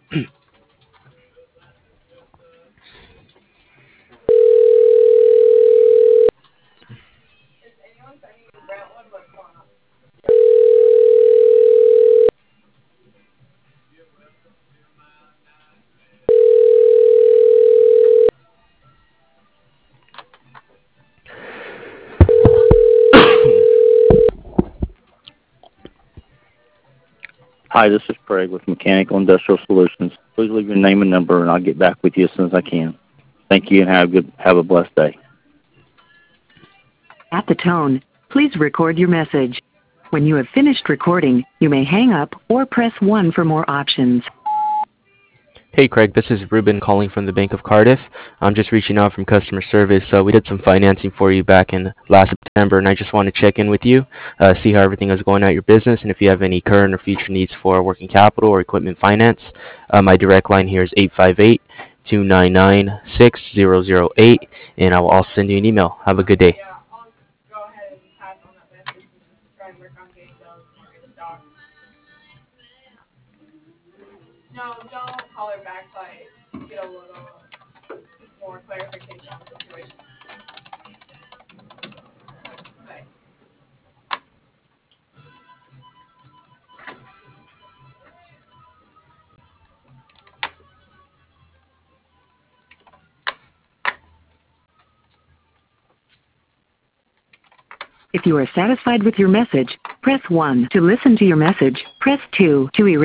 Hi, this is Craig with Mechanical Industrial Solutions. Please leave your name and number, and I'll get back with you as soon as I can. Thank you, and have a blessed day. At the tone, please record your message. When you have finished recording, you may hang up or press 1 for more options. Hey Craig, this is Ruben calling from the Bank of Cardiff. I'm just reaching out from customer service. We did some financing for you back in last September, and I just want to check in with you, see how everything is going at your business, and if you have any current or future needs for working capital or equipment finance. My direct line here is 858-299-6008, and I will also send you an email. Have a good day. If you are satisfied with your message, press 1 to listen to your message. Press 2 to erase.